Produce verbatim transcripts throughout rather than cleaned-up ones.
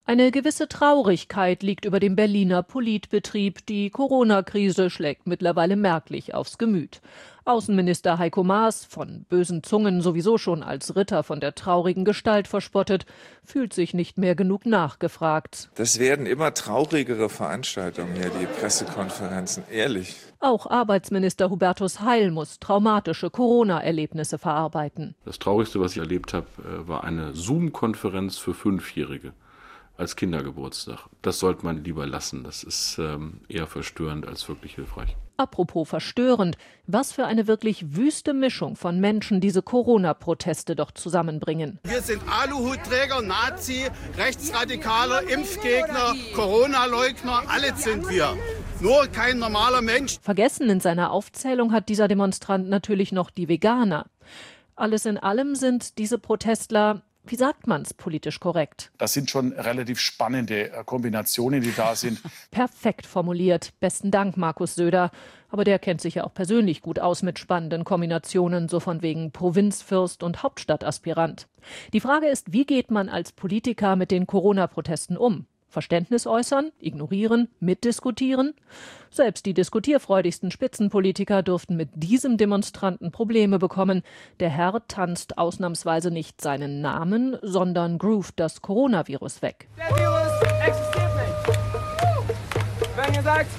Eine gewisse Traurigkeit liegt über dem Berliner Politbetrieb. Die Corona-Krise schlägt mittlerweile merklich aufs Gemüt. Außenminister Heiko Maas, von bösen Zungen sowieso schon als Ritter von der traurigen Gestalt verspottet, fühlt sich nicht mehr genug nachgefragt. Das werden immer traurigere Veranstaltungen hier, die Pressekonferenzen, ehrlich. Auch Arbeitsminister Hubertus Heil muss traumatische Corona-Erlebnisse verarbeiten. Das Traurigste, was ich erlebt habe, war eine Zoom-Konferenz für Fünfjährige als Kindergeburtstag. Das sollte man lieber lassen. Das ist ähm, eher verstörend als wirklich hilfreich. Apropos verstörend, was für eine wirklich wüste Mischung von Menschen diese Corona-Proteste doch zusammenbringen. Wir sind Aluhutträger, Nazi, Rechtsradikaler, Impfgegner, Corona-Leugner, alles sind wir. Nur kein normaler Mensch. Vergessen in seiner Aufzählung hat dieser Demonstrant natürlich noch die Veganer. Alles in allem sind diese Protestler, wie sagt man's politisch korrekt? Das sind schon relativ spannende Kombinationen, die da sind. Perfekt formuliert. Besten Dank, Markus Söder. Aber der kennt sich ja auch persönlich gut aus mit spannenden Kombinationen, so von wegen Provinzfürst und Hauptstadtaspirant. Die Frage ist, wie geht man als Politiker mit den Corona-Protesten um? Verständnis äußern, ignorieren, mitdiskutieren? Selbst die diskutierfreudigsten Spitzenpolitiker dürften mit diesem Demonstranten Probleme bekommen. Der Herr tanzt ausnahmsweise nicht seinen Namen, sondern groovt das Coronavirus weg. Der Virus existiert nicht. Wenn ihr sagt,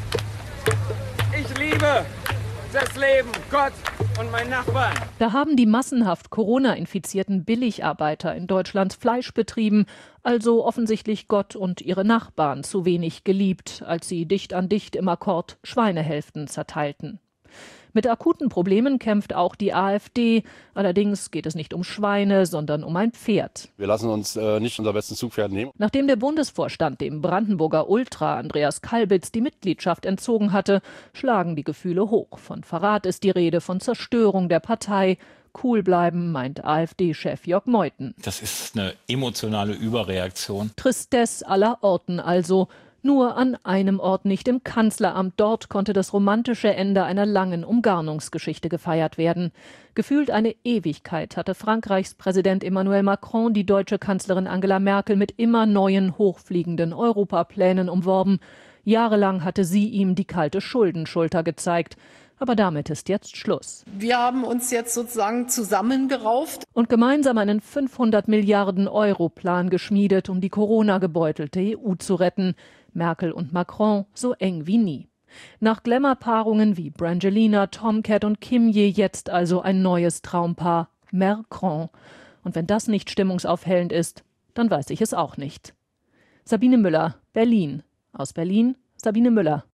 ich liebe das Leben, Gott und meinen Nachbarn. Da haben die massenhaft Corona-infizierten Billigarbeiter in Deutschlands Fleischbetrieben also offensichtlich Gott und ihre Nachbarn zu wenig geliebt, als sie dicht an dicht im Akkord Schweinehälften zerteilten. Mit akuten Problemen kämpft auch die AfD. Allerdings geht es nicht um Schweine, sondern um ein Pferd. Wir lassen uns äh, nicht unser bestes Zugpferd nehmen. Nachdem der Bundesvorstand dem Brandenburger Ultra Andreas Kalbitz die Mitgliedschaft entzogen hatte, schlagen die Gefühle hoch. Von Verrat ist die Rede, von Zerstörung der Partei. Cool bleiben, meint AfD-Chef Jörg Meuthen. Das ist eine emotionale Überreaktion. Tristesse aller Orten also. Nur an einem Ort nicht, im Kanzleramt. Dort konnte das romantische Ende einer langen Umgarnungsgeschichte gefeiert werden. Gefühlt eine Ewigkeit hatte Frankreichs Präsident Emmanuel Macron die deutsche Kanzlerin Angela Merkel mit immer neuen, hochfliegenden Europaplänen umworben. Jahrelang hatte sie ihm die kalte Schuldenschulter gezeigt. Aber damit ist jetzt Schluss. Wir haben uns jetzt sozusagen zusammengerauft und gemeinsam einen fünfhundert Milliarden Euro Plan geschmiedet, um die Corona-gebeutelte E U zu retten. Merkel und Macron so eng wie nie. Nach Glamour-Paarungen wie Brangelina, Tomcat und Kimje jetzt also ein neues Traumpaar, Mercron. Und wenn das nicht stimmungsaufhellend ist, dann weiß ich es auch nicht. Sabine Müller, Berlin. Aus Berlin, Sabine Müller.